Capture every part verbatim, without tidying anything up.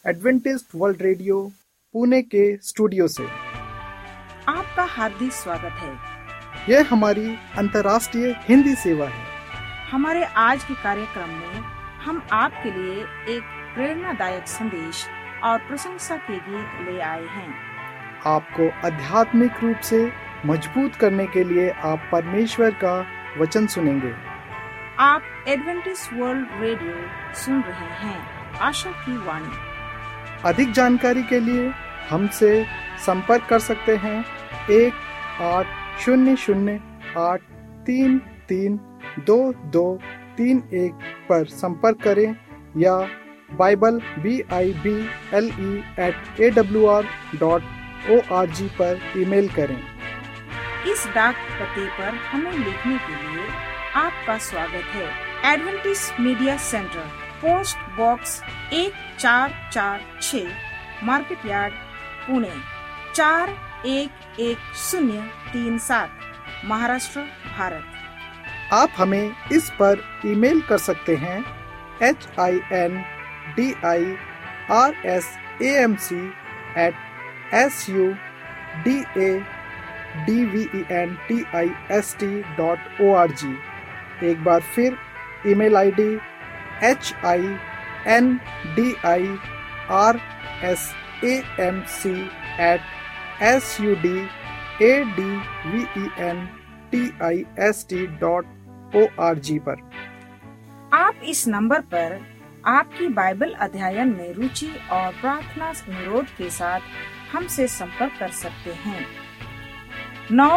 Adventist world radio Pune के studio से आपका हार्दिक स्वागत है। यह हमारी अंतर्राष्ट्रीय हिंदी सेवा है। हमारे आज के कार्यक्रम में हम आपके लिए एक प्रेरणादायक संदेश और प्रशंसा के गीत ले आए हैं। आपको आध्यात्मिक रूप से मजबूत करने के लिए आप परमेश्वर का वचन सुनेंगे। आप एडवेंटिस्ट वर्ल्ड रेडियो सुन रहे हैं, आशा की वाणी। अधिक जानकारी के लिए हमसे संपर्क कर सकते हैं। एक आठ शून्य शून्य आठ तीन तीन दो दो तीन एक पर संपर्क करें या bible B I B L E at A W R dot O R G पर ईमेल करें। इस डाक पते पर हमें लिखने के लिए आपका स्वागत है। Adventist media centre, post box एक चार चार छः, मार्केट यार्ड, पुणे चार एक एक शून्य तीन सात, महाराष्ट्र, भारत। आप हमें इस पर ईमेल कर सकते हैं। H I N D I R S A M C at S U D A D V E N T I S T dot O R G. एक बार फिर email ID H I N D I R S A M C at S U D A D V E N T I S T dot O R G पर। आप इस number पर आपकी Bible अध्ययन में रुचि और प्रार्थना अनुरोध के साथ हमसे संपर्क कर सकते हैं। नौ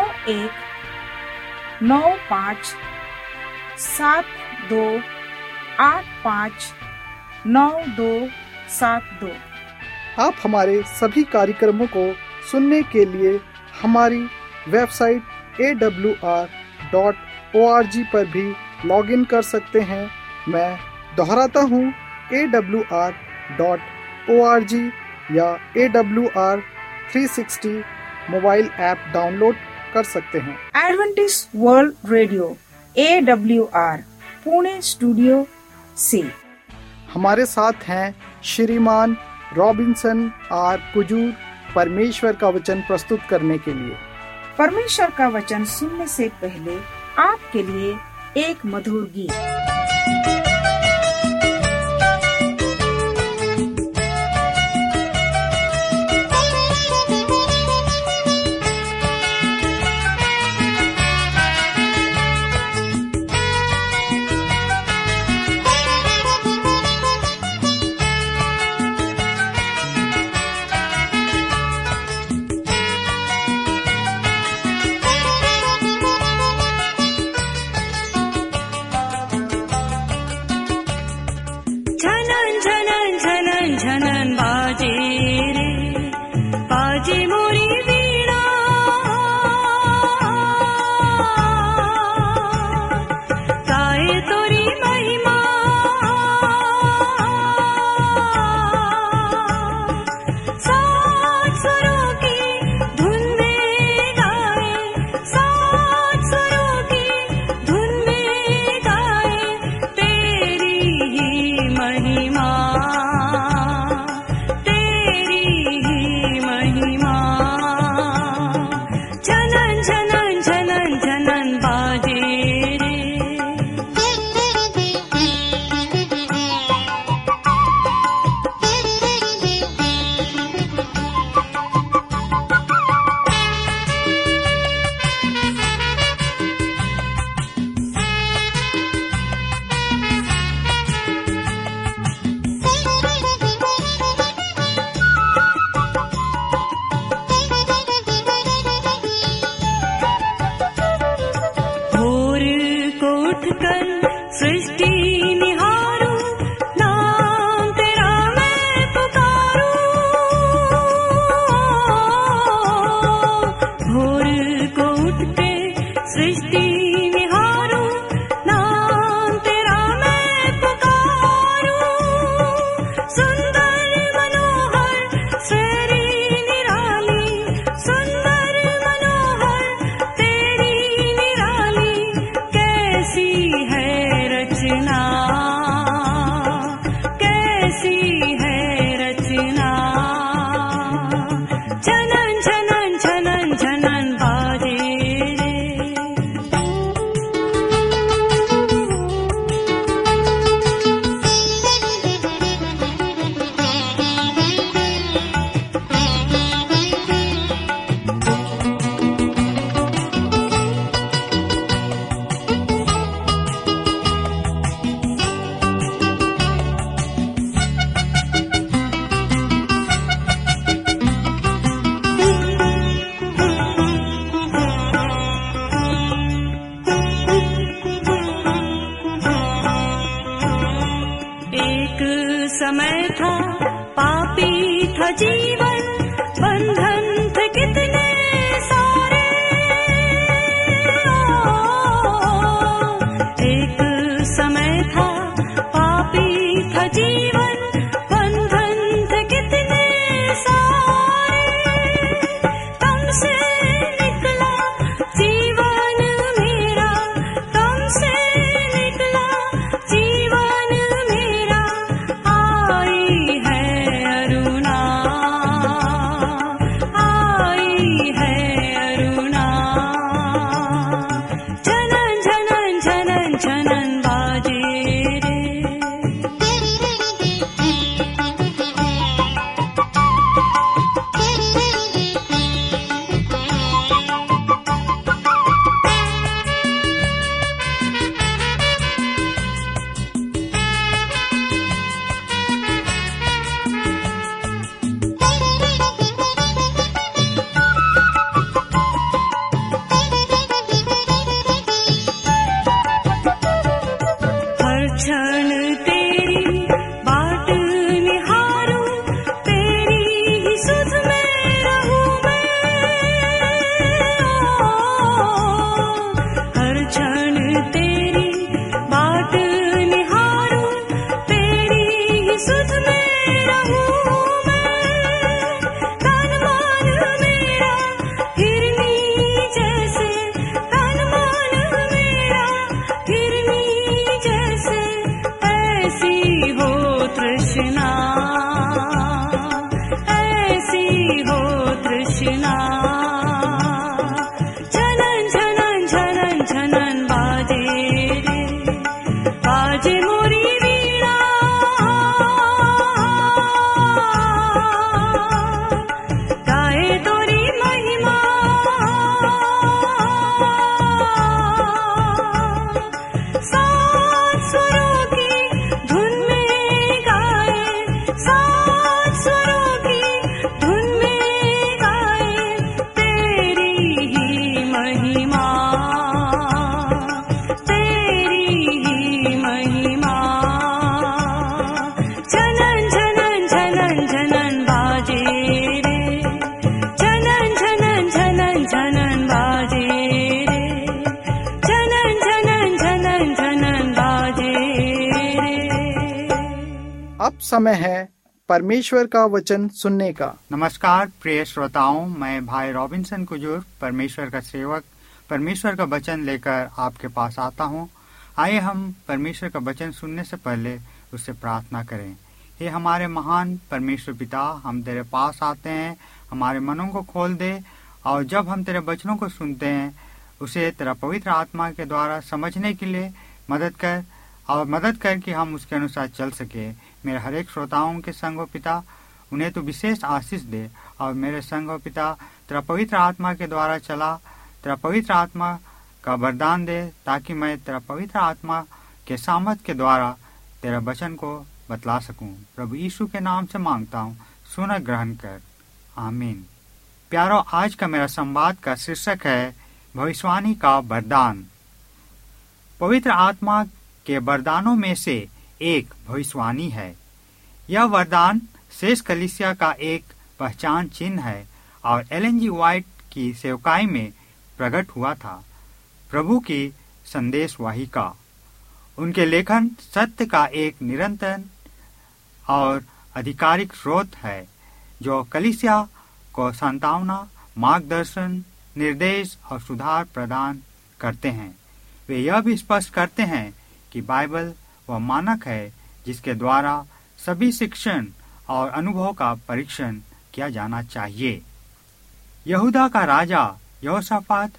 एक नौ पाँच सात दो आठ पाँच नौ दो सात दो। आप हमारे सभी कार्यक्रमों को सुनने के लिए हमारी website A W R dot O R G पर भी लॉग इन कर सकते हैं। मैं दोहराता हूँ, A W R dot O R G या A W R three sixty mobile app download कर सकते हैं। Adventist world radio A W R Pune studio से हमारे साथ हैं श्रीमान रॉबिन्सन आर कुजूर, परमेश्वर का वचन प्रस्तुत करने के लिए। परमेश्वर का वचन सुनने से पहले आपके लिए एक मधुर गीत। जीवन, बंधन थे कितने सारे। एक समय था पापी था जीवन, बंधन थे कितने सारे। तुमसे निकला जीवन मेरा, तुमसे निकला जीवन मेरा। आई है अरुणा, आई है अरुणा। झनन झनन झनन झनन बाजे रे। हर क्षण तेरी बाट निहारूं, तेरी ही सुध में रहूं मैं। हर क्षण तेरी बाट निहारूं, तेरी ही सुध में रहूं मैं। तन मन मेरा हिरनी जैसे, तन मन मेरा हिरनी जैसे। ऐसी हो तृष्णा, ऐसी हो तृष्णा। झनन झनन झनन झनन बाजे रे, बाजे मोरी वीणा। गाए तोरी महिमा, सात स्वरों की धुन में गाए, सात स्वरों की धुन में गाए। तेरी ही महिमा, तेरी ही महिमा। झनन झनन झनन झनन बाजे रे, झनन झनन झनन झनन बाजे रे। झनन झनन झनन झनन बाजे रे। अब समय है परमेश्वर का वचन सुनने का। नमस्कार प्रिय श्रोताओं, मैं भाई रॉबिन्सन कुजूर, परमेश्वर का सेवक, परमेश्वर का वचन लेकर आपके पास आता हूँ। आइए हम परमेश्वर का वचन सुनने से पहले उससे प्रार्थना करें। हे हमारे महान परमेश्वर पिता, हम तेरे पास आते हैं, हमारे मनों को खोल दे, और जब हम तेरे वचनों को सुनते हैं उसे तेरा पवित्र आत्मा के द्वारा समझने के लिए मदद कर, और मदद कर कि हम उसके अनुसार चल सके। मेरे हर एक श्रोताओं के संग पिता, उन्हें तो विशेष आशीष दे, और मेरे संग पिता तेरा पवित्र आत्मा के द्वारा चला, तेरा पवित्र आत्मा का वरदान दे, ताकि मैं तेरा पवित्र आत्मा के सामर्थ के द्वारा तेरा वचन को बतला सकूं। प्रभु यीशु के नाम से मांगता हूं, सुन ग्रहण कर, आमीन। प्यारो, आज का मेरा संवाद का शीर्षक है भविष्यवाणी का वरदान। पवित्र आत्मा के वरदानों में से एक भविष्यवाणी है। यह वरदान शेष कलीसिया का एक पहचान चिन्ह है और एलन जी व्हाइट की सेवकाई में प्रकट हुआ था। प्रभु की संदेशवाहिका, उनके लेखन सत्य का एक निरंतर और आधिकारिक स्रोत है, जो कलीसिया को सांत्वना, मार्गदर्शन, निर्देश और सुधार प्रदान करते हैं। वे यह भी स्पष्ट करते हैं कि बाइबल वह मानक है जिसके द्वारा सभी शिक्षण और अनुभव का परीक्षण किया जाना चाहिए। यहूदा का राजा यहोशापात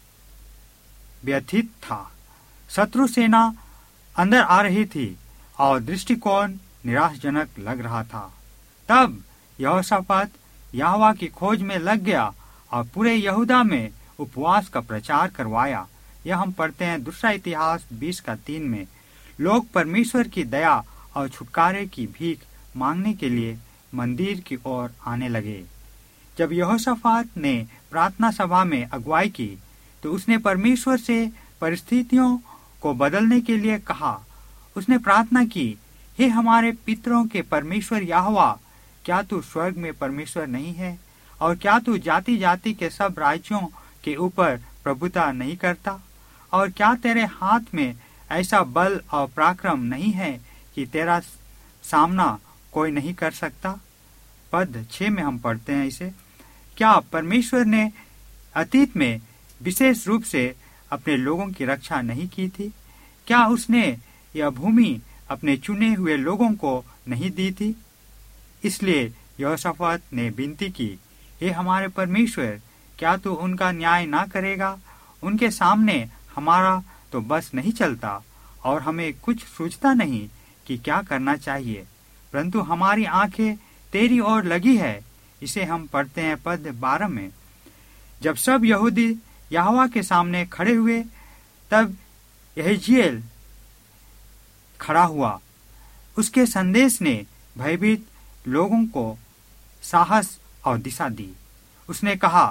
व्यथित था। शत्रु सेना अंदर आ रही थी और दृष्टिकोण निराशजनक लग रहा था। तब यहोशापात यहोवा की खोज में लग गया और पूरे यहूदा में उपवास का प्रचार करवाया। यह हम पढ़ते हैं दूसरा इतिहास बीस का तीन में। लोग परमेश्वर की दया और छुटकारे की भीख मांगने के लिए मंदिर की ओर आने लगे। जब यहोशापात ने प्रार्थना सभा में अगुवाई की तो उसने परमेश्वर से परिस्थितियों को बदलने के लिए कहा। उसने प्रार्थना की, हे हमारे पितरों के परमेश्वर यहोवा, क्या तू स्वर्ग में परमेश्वर नहीं है? और क्या तू जाति जाति के सब राज्यों के ऊपर प्रभुता नहीं करता? और क्या तेरे हाथ में ऐसा बल और पराक्रम नहीं है कि तेरा सामना कोई नहीं कर सकता? पद छह में हम पढ़ते हैं इसे, क्या परमेश्वर ने अतीत में विशेष रूप से अपने लोगों की रक्षा नहीं की थी? क्या उसने यह भूमि अपने चुने हुए लोगों को नहीं दी थी? इसलिए यहोशाफात ने विनती की, हे हमारे परमेश्वर, क्या तू उनका न्याय ना करेगा? उनके सामने हमारा तो बस नहीं चलता और हमें कुछ सूझता नहीं कि क्या करना चाहिए, परंतु हमारी आंखें तेरी ओर लगी है। इसे हम पढ़ते हैं पद बारह में, जब सब यहूदी यहोवा के सामने खड़े हुए तब यहेजीएल खड़ा हुआ। उसके संदेश ने भयभीत लोगों को साहस और दिशा दी। उसने कहा,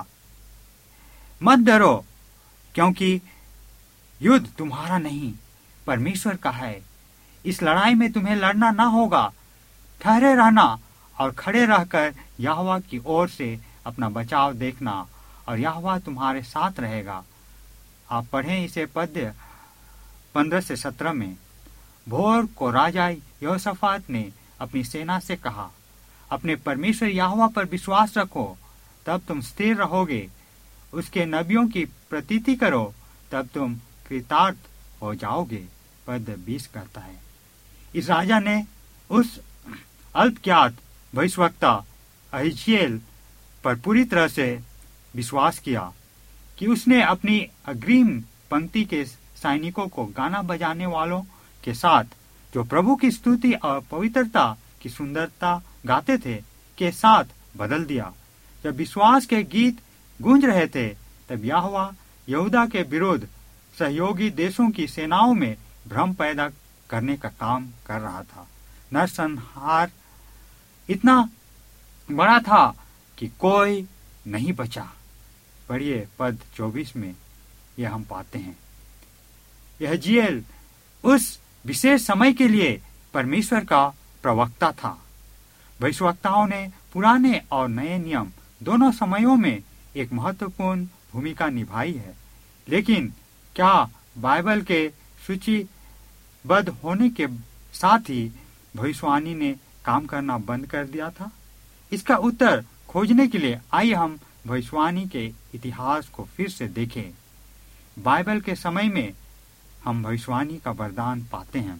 मत डरो, क्योंकि युद्ध तुम्हारा नहीं परमेश्वर का है। इस लड़ाई में तुम्हें लड़ना ना होगा। ठहरे रहना और खड़े रहकर यहोवा की ओर से अपना बचाव देखना और यहोवा तुम्हारे साथ रहेगा। आप पढ़ें इसे पद्य पंद्रह से सत्रह में। भोर को राजा यहोशाफात ने अपनी सेना से कहा, अपने परमेश्वर यहोवा पर विश्वास रखो, तब तुम स्थिर रहोगे। उसके नबियों की प्रतीति करो, तब तुम कृतार्थ हो जाओगे। पद बीस कहता है, इस राजा ने उस अल्पज्ञात भविष्यवक्ता यहेजीएल पर पूरी तरह से विश्वास किया कि उसने अपनी अग्रिम पंक्ति के सैनिकों को गाना बजाने वालों के साथ, जो प्रभु की स्तुति और पवित्रता की सुंदरता गाते थे, के साथ बदल दिया। जब विश्वास के गीत गूंज रहे थे, तब यहोवा यहूदा के विरुद्ध सहयोगी देशों की सेनाओं में भ्रम पैदा करने का काम कर रहा था। नरसंहार इतना बड़ा था कि कोई नहीं बचा। पढ़िए पद चौबीस में यह हम पाते हैं, यहेजीएल उस विशेष समय के लिए परमेश्वर का प्रवक्ता था। भविष्यवक्ताओं ने पुराने और नए नियम दोनों समयों में एक महत्वपूर्ण भूमिका निभाई है, लेकिन क्या बाइबल के सूचीबद्ध होने के साथ ही भविष्यवाणी ने काम करना बंद कर दिया था? इसका उत्तर खोजने के लिए आइए हम भविष्यवाणी के इतिहास को फिर से देखें। बाइबल के समय में हम भविष्यवाणी का वरदान पाते हैं।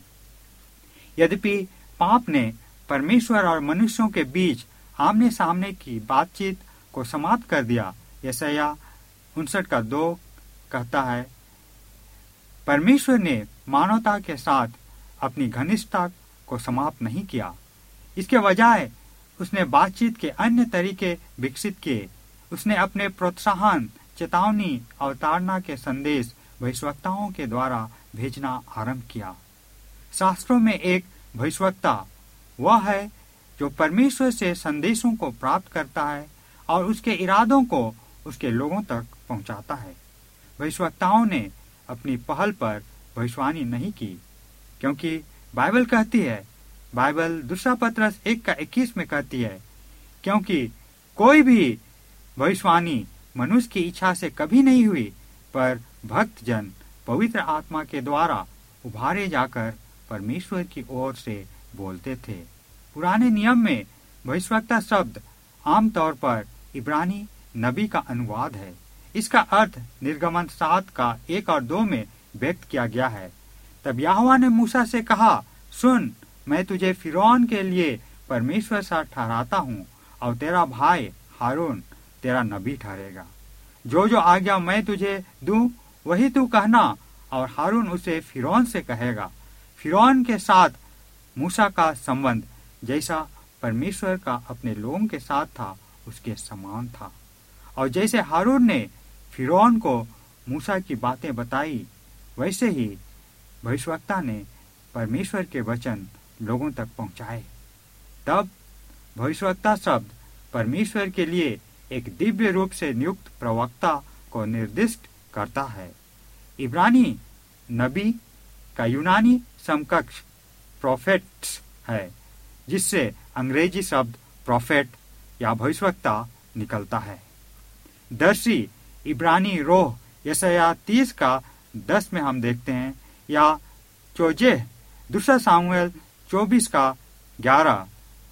यद्यपि पाप ने परमेश्वर और मनुष्यों के बीच आमने सामने की बातचीत को समाप्त कर दिया, यशायाह उनसठ का दो कहता है, परमेश्वर ने मानवता के साथ अपनी घनिष्ठता को समाप्त नहीं किया। इसके बजाय उसने बातचीत के अन्य तरीके विकसित किए। उसने अपने प्रोत्साहन, चेतावनी और ताड़ना के संदेश भविष्यवक्ताओं के द्वारा भेजना आरंभ किया। शास्त्रों में एक भविष्यवक्ता वह है जो परमेश्वर से संदेशों को प्राप्त करता है और उसके इरादों को उसके लोगों तक पहुंचाता है। भविष्यवक्ताओं ने अपनी पहल पर भविष्यवाणी नहीं की, क्योंकि बाइबल कहती है, बाइबल दूसरा पत्रस एक का इक्कीस में कहती है, क्योंकि कोई भी भविष्यवाणी मनुष्य की इच्छा से कभी नहीं हुई, पर भक्त जन पवित्र आत्मा के द्वारा उभारे जाकर परमेश्वर की ओर से बोलते थे। पुराने नियम में भविष्यवक्ता शब्द आमतौर पर इब्रानी नबी का अनुवाद है। इसका अर्थ निर्गमन सात का एक और दो में व्यक्त किया गया है। तब यहोवा ने मूसा से कहा, सुन, मैं तुझे फिरौन के लिए परमेश्वर सा ठहराता हूँ और तेरा भाई हारून तेरा नबी ठहरेगा। जो जो आज्ञा मैं तुझे दूं वही तू कहना, और हारून उसे फिरौन से कहेगा। फिरौन के साथ मूसा का संबंध जैसा परमेश्वर का अपने लोगों के साथ था, उसके समान था। और जैसे हारून ने फिरौन को मूसा की बातें बताई, वैसे ही भविष्यवक्ता ने परमेश्वर के वचन लोगों तक पहुंचाए। तब भविष्यवक्ता शब्द परमेश्वर के लिए एक दिव्य रूप से नियुक्त प्रवक्ता को निर्दिष्ट करता है। इब्रानी नबी का यूनानी समकक्ष प्रोफेट्स है, जिससे अंग्रेजी शब्द प्रोफेट या भविष्यवक्ता निकलता है। दर्शी इब्रानी रोह यशायाह तीस का दस में हम देखते हैं, या चोजेह दूसरा सामुएल चौबीस का ग्यारह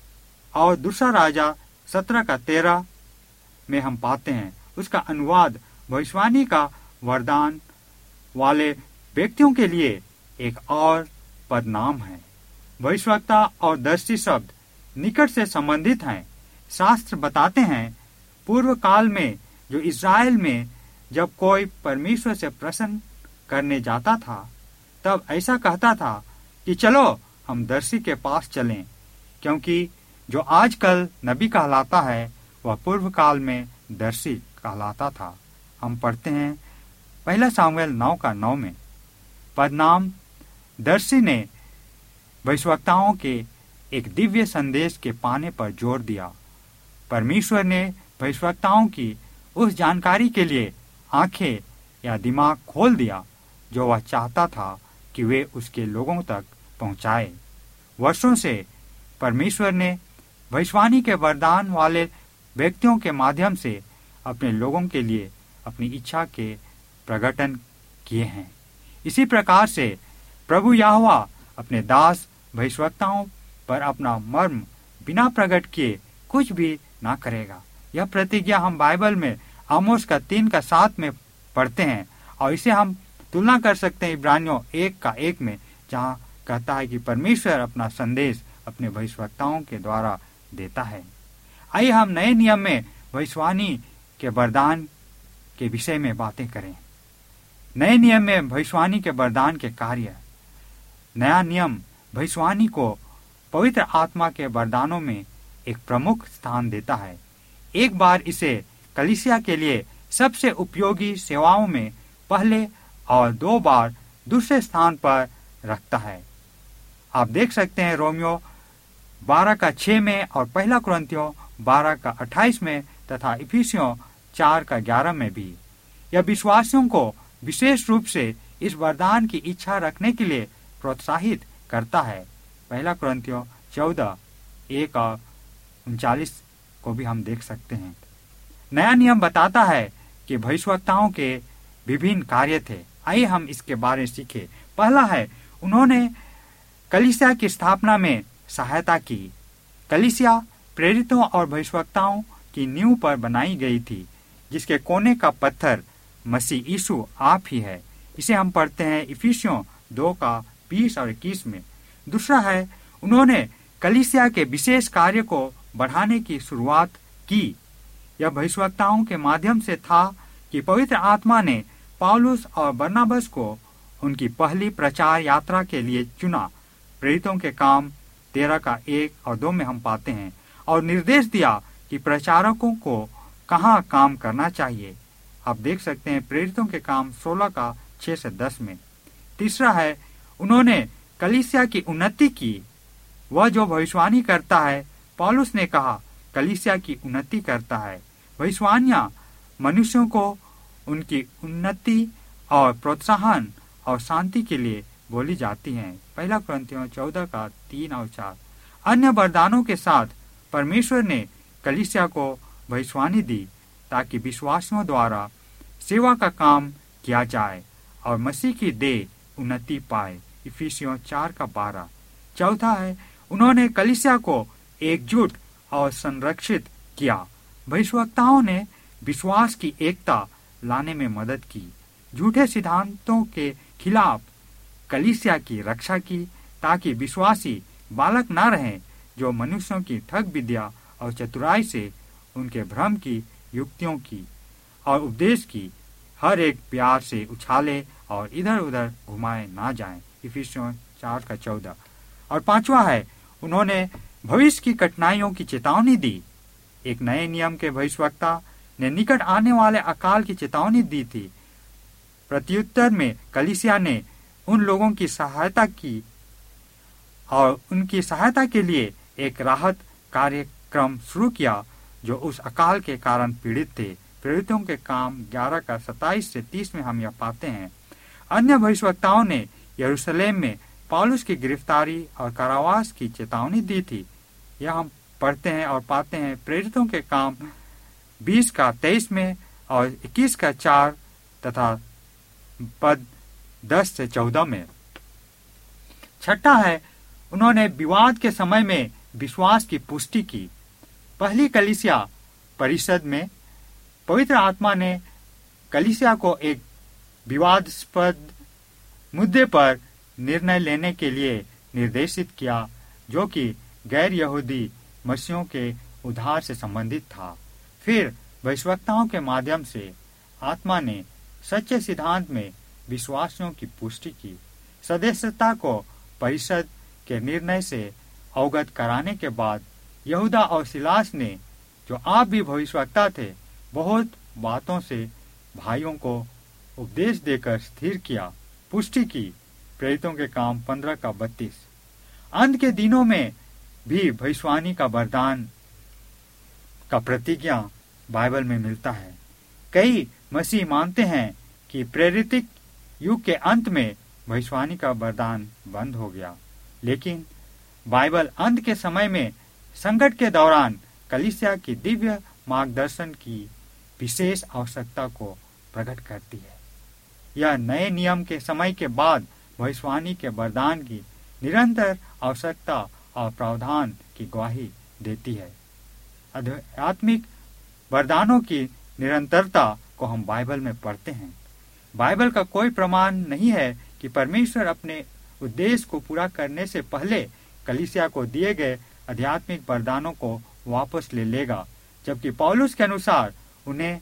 और दूसरा राजा सत्रह का तेरह में हम पाते हैं। उसका अनुवाद भविष्यवाणी का वरदान वाले व्यक्तियों के लिए एक और पदनाम है। भविष्यवक्ता और दर्शी शब्द निकट से संबंधित हैं। शास्त्र बताते हैं पूर्व काल में जो इज़राइल में जब कोई परमेश्वर से प्रसन्न करने जाता था तब ऐसा कहता था कि चलो हम दर्शी के पास चलें, क्योंकि जो आजकल नबी कहलाता है वह पूर्व काल में दर्शी कहलाता था। हम पढ़ते हैं पहला सामुएल नौ का नौ में, पदनाम दर्शी ने भविष्यवक्ताओं के एक दिव्य संदेश के पाने पर जोर दिया। परमेश्वर ने भविष्यवक्ताओं की उस जानकारी के लिए आंखें या दिमाग खोल दिया जो वह चाहता था कि वे उसके लोगों तक पहुंचाए। वर्षों से परमेश्वर ने भविष्यवाणी के वरदान वाले व्यक्तियों के माध्यम से अपने लोगों के लिए अपनी इच्छा के प्रकटन किए हैं। इसी प्रकार से प्रभु यहोवा अपने दास भविष्यवक्ताओं पर अपना मर्म बिना प्रकट किए कुछ भी ना करेगा। यह प्रतिज्ञा हम बाइबल में आमोस का तीन का सात में पढ़ते हैं, और इसे हम तुलना कर सकते हैं इब्रानियों एक का एक में, जहाँ कहता है कि परमेश्वर अपना संदेश अपने भविष्यवक्ताओं के द्वारा देता है। आइए हम नए नियम में भविष्यवाणी के वरदान के विषय में बातें करें। नए नियम में भविष्यवाणी के वरदान के कार्य। नया नियम भविष्यवाणी को पवित्र आत्मा के वरदानों में एक प्रमुख स्थान देता है। एक बार इसे कलीसिया के लिए सबसे उपयोगी सेवाओं में पहले और दो बार दूसरे स्थान पर रखता है। आप देख सकते हैं रोमियो बारह का छह में और पहला कुरिन्थियों बारह का अट्ठाईस में तथा इफिसियों चार का ग्यारह में भी। यह विश्वासियों को विशेष रूप से इस वरदान की इच्छा रखने के लिए प्रोत्साहित करता है। पहला कुरिन्थियों चौदह एक और उनचालीस को भी हम देख सकते हैं। नया नियम बताता है कि भविष्यवक्ताओं के विभिन्न कार्य थे। आइए हम इसके बारे में सीखें। पहला है, उन्होंने कलीसिया की स्थापना में सहायता की। कलीसिया प्रेरितों और भविष्यवक्ताओं की नींव पर बनाई गई थी, जिसके कोने का पत्थर मसीह यीशु आप ही है। इसे हम पढ़ते हैं इफिसियों दो का बीस और इक्कीस में। दूसरा है, उन्होंने कलीसिया के विशेष कार्य को बढ़ाने की शुरुआत की। यह भविष्यवक्ताओं के माध्यम से था कि पवित्र आत्मा ने पौलुस और बरनबास को उनकी पहली प्रचार यात्रा के लिए चुना। प्रेरितों के काम तेरह का एक और दो में हम पाते हैं, और निर्देश दिया कि प्रचारकों को कहाँ काम करना चाहिए। आप देख सकते हैं प्रेरितों के काम सोलह का छह से दस में। तीसरा है, उन्होंने कलीसिया की उन्नति की। वह जो भविष्यवाणी करता है, पौलुस ने कहा, कलीसिया की उन्नति करता है। भविष्यवाणियां मनुष्यों को उनकी उन्नति और प्रोत्साहन और शांति के लिए बोली जाती हैं। पहला कुरिन्थियों चौदह का तीन और चार। अन्य वरदानों के साथ परमेश्वर ने कलीसिया को भविष्यवाणी दी ताकि विश्वासियों द्वारा सेवा का काम किया जाए और मसीह की देह उन्नति पाए। इफिसियों चार का बारह। चौथा है, उन्होंने कलीसिया को एकजुट और संरक्षित किया। भविष्यवक्ताओं ने विश्वास की एकता लाने में मदद की, झूठे सिद्धांतों के खिलाफ कलीसिया की रक्षा की, ताकि विश्वासी बालक न रहें जो मनुष्यों की ठग विद्या और चतुराई से उनके भ्रम की युक्तियों की और उपदेश की हर एक प्यार से उछाले और इधर उधर घुमाए ना जाएं। इफिसियों चार का चौदह। और पांचवा है, उन्होंने भविष्य की कठिनाइयों की चेतावनी दी। एक नए नियम के भविष्यवक्ता ने निकट आने वाले अकाल की चेतावनी दी थी। प्रत्युत्तर में कलीसिया ने उन लोगों की सहायता की और उनकी सहायता के लिए एक राहत कार्यक्रम शुरू किया जो उस अकाल के कारण पीड़ित थे। प्रेरितों के काम ग्यारह का सताइस से तीस में हम यह पाते हैं। अन्य भविष्यवक्ताओं ने यरूशलेम में पौलुस की गिरफ्तारी और कारावास की चेतावनी दी थी। यह हम पढ़ते हैं और पाते हैं प्रेरितों के काम बीस का तेईस में और इक्कीस का चार तथा पद दस से चौदह में। छठा है, उन्होंने विवाद के समय में विश्वास की पुष्टि की। पहली कलीसिया परिषद में पवित्र आत्मा ने कलीसिया को एक विवादास्पद मुद्दे पर निर्णय लेने के लिए निर्देशित किया, जो कि गैर यहूदी मसीहों के उद्धार से संबंधित था। फिर भविष्यवक्ताओं के माध्यम से आत्मा ने सच्चे सिद्धांत में विश्वासियों की पुष्टि की। सदस्यता को परिषद के निर्णय से अवगत कराने के बाद यहूदा और सिलास ने, जो आप भी भविष्यवक्ता थे, बहुत बातों से भाइयों को उपदेश देकर स्थिर किया, पुष्टि की। प्रेरितों के काम पंद्रह का बत्तीस। अंत के दिनों में भी भविष्यवाणी का वरदान का प्रतिज्ञा बाइबल में मिलता है। कई मसीह मानते हैं कि प्रेरितिक युग के अंत में भविष्यवाणी का वरदान बंद हो गया, लेकिन बाइबल अंत के समय में संकट के दौरान कलीसिया की दिव्य मार्गदर्शन की विशेष आवश्यकता को प्रकट करती है। यह नए नियम के समय के बाद भविष्यवाणी के वरदान की निरंतर आवश्यकता और प्रावधान की गवाही देती है। आध्यात्मिक वरदानों की निरंतरता को हम बाइबल में पढ़ते हैं। बाइबल का कोई प्रमाण नहीं है कि परमेश्वर अपने उद्देश्य को पूरा करने से पहले कलीसिया को दिए गए आध्यात्मिक वरदानों को वापस ले लेगा, जबकि पौलुस के अनुसार उन्हें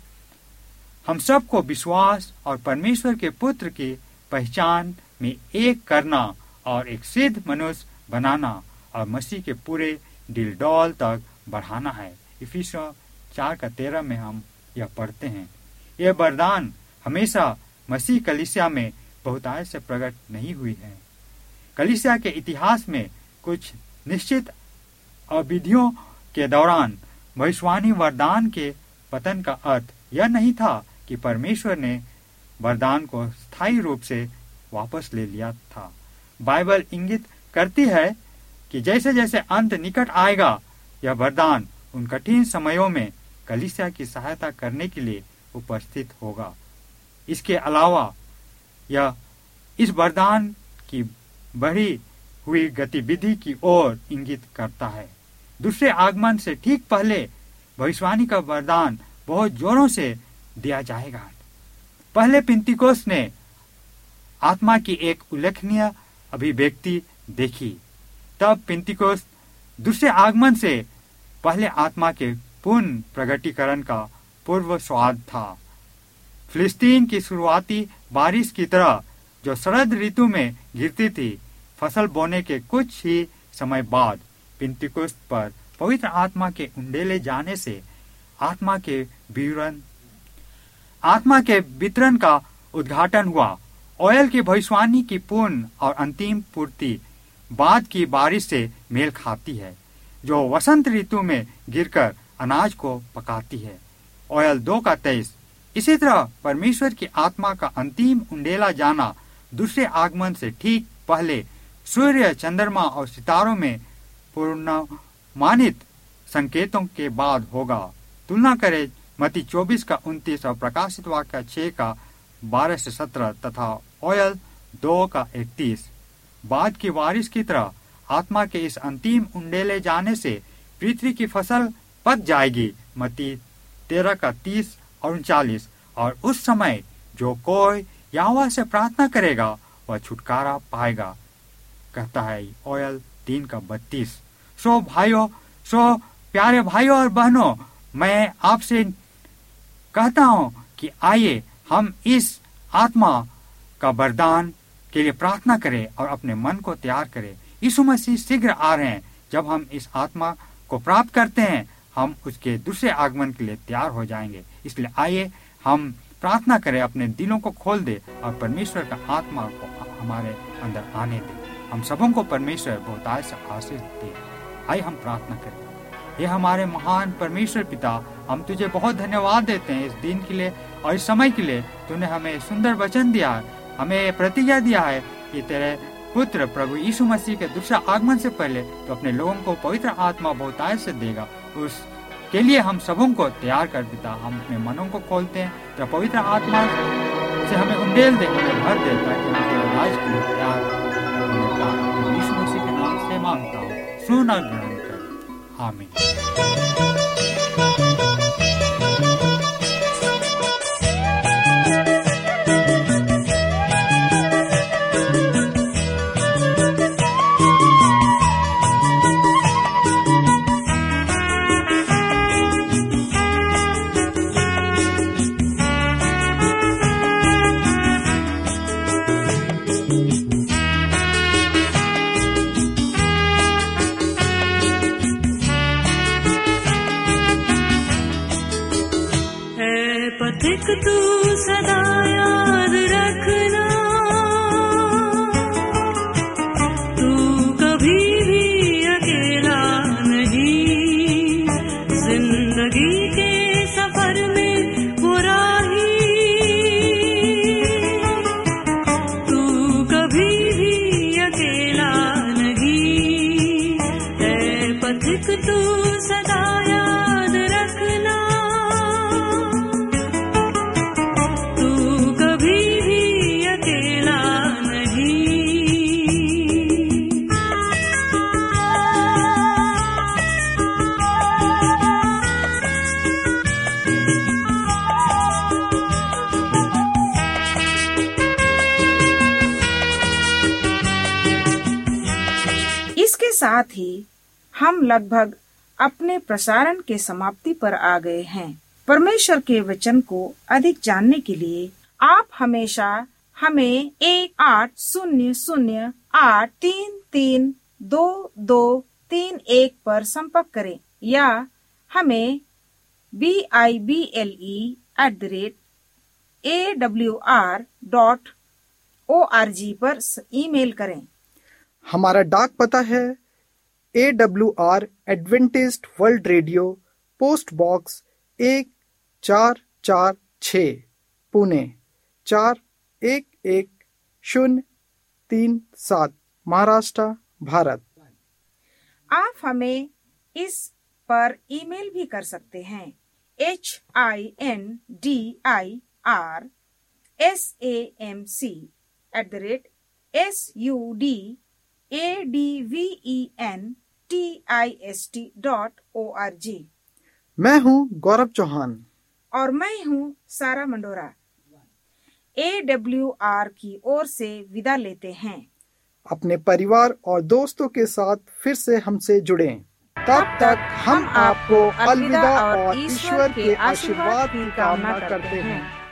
हम सबको विश्वास और परमेश्वर के पुत्र की पहचान में एक करना और एक सिद्ध मनुष्य बनाना और मसीह के पूरे डिलडौल तक बढ़ाना है। इफिसियों चार का तेरह में हम यह पढ़ते हैं। यह वरदान हमेशा मसीह कलीसिया में बहुतायत से प्रकट नहीं हुई है। कलीसिया के इतिहास में कुछ निश्चित अवधियों के दौरान भविष्यवाणी वरदान के पतन का अर्थ यह नहीं था कि परमेश्वर ने वरदान को स्थायी रूप से वापस ले लिया था। बाइबल इंगित करती है कि जैसे जैसे अंत निकट आएगा, यह वरदान उन कठिन समयों में कलीसिया की सहायता करने के लिए उपस्थित होगा। इसके अलावा यह इस वरदान की बढ़ी हुई गतिविधि की ओर इंगित करता है। दूसरे आगमन से ठीक पहले भविष्यवाणी का वरदान बहुत जोरों से दिया जाएगा। पहले पिंतीकोस्त ने आत्मा की एक उल्लेखनीय अभिव्यक्ति देखी। तब पिंतीकोस्त दूसरे आगमन से पहले आत्मा के पूर्ण प्रगटीकरण का पूर्व स्वाद था। फिलिस्तीन की शुरुआती बारिश की तरह जो शरद ऋतु में गिरती थी, फसल बोने के कुछ ही समय बाद पिंतीकोस्त पर पवित्र आत्मा के उंडेले जाने से आत्मा के विवरण आत्मा के वितरण का उद्घाटन हुआ। ओयल की भविष्यवाणी की पूर्ण और अंतिम पूर्ति बाद की बारिश से मेल खाती है, जो वसंत ऋतु में गिरकर अनाज को पकाती है। ओयल दो का तेईस। इसी तरह परमेश्वर की आत्मा का अंतिम उंडेला जाना दूसरे आगमन से ठीक पहले सूर्य, चंद्रमा और सितारों में पूर्णमानित संकेतों के बाद होगा। तुलना करें मत्ती चौबीस का उनतीस और प्रकाशित वाक्य छह का बारह से सत्रह तथा ओयल दो का इकतीस। बाद की बारिश की तरह आत्मा के इस अंतिम उंडेले जाने से पृथ्वी की फसल पक जाएगी। मत्ती तेरह का तीस और उनचालीस। और उस समय जो कोई यहोवा से प्रार्थना करेगा वह छुटकारा पाएगा, कहता है ओयल तीन का बत्तीस। सो भाइयों, सो प्यारे भाइयों और बहनों, मैं आपसे कहता हूं कि आइए हम इस आत्मा का वरदान के लिए प्रार्थना करें और अपने मन को तैयार करें। यीशु मसीह शीघ्र आ रहे हैं। जब हम इस आत्मा को प्राप्त करते हैं, हम उसके दूसरे आगमन के लिए तैयार हो जाएंगे। इसलिए आइए हम प्रार्थना करें, अपने दिलों को खोल दे और परमेश्वर का आत्मा को हमारे अंदर आने दे। हम सबों को परमेश्वर बहुतायत से आशीष दे। आइए हम प्रार्थना करें। ये हमारे महान परमेश्वर पिता, हम तुझे बहुत धन्यवाद देते हैं इस दिन के लिए और इस समय के लिए। तूने हमें सुंदर वचन दिया है, हमें प्रतिज्ञा दिया है कि तेरे पुत्र प्रभु यीशु मसीह के दूसरा आगमन से पहले तो अपने लोगों को पवित्र आत्मा बहुतायत से देगा। उस के लिए हम सबों को तैयार कर देता। हम अपने मनों को खोलते हैं तो पवित्र आत्मा से हमें उंडेल दे, हमें भर दे, ताकि उनके राज के लिए तैयार होने का यीशु मसीह के नाम से मांगता हूँ। सुन और ग्रहण कर। आमीन। तू सदा याद रखना, तू कभी भी अकेला नहीं। जिंदगी के सफर में वो राही, तू कभी भी अकेला नहीं। है पथिक तू सदा याद रखना, साथ ही हम लगभग अपने प्रसारण के समाप्ति पर आ गए हैं। परमेश्वर के वचन को अधिक जानने के लिए आप हमेशा हमें एक आठ शून्य शून्य आठ तीन तीन दो दो तीन एक पर संपर्क करें या हमें B I B L E at the rate A W R dot O R G पर ईमेल करें। हमारा डाक पता है A W R Adventist world radio, post box एक चार चार छ, पुणे चार एक एक शून्य तीन सात, महाराष्ट्र, भारत। आप हमें इस पर ईमेल भी कर सकते हैं। H I N D I R S A M C at the rate S U D A D V E N T I S T dot O R G. मैं हूँ गौरव चौहान और मैं हूँ सारा मंडोरा। ए डब्ल्यू आर की ओर से विदा लेते हैं। अपने परिवार और दोस्तों के साथ फिर से हमसे जुड़ें। तब तक हम आपको अलविदा और ईश्वर के आशीर्वाद की कामना करते हैं।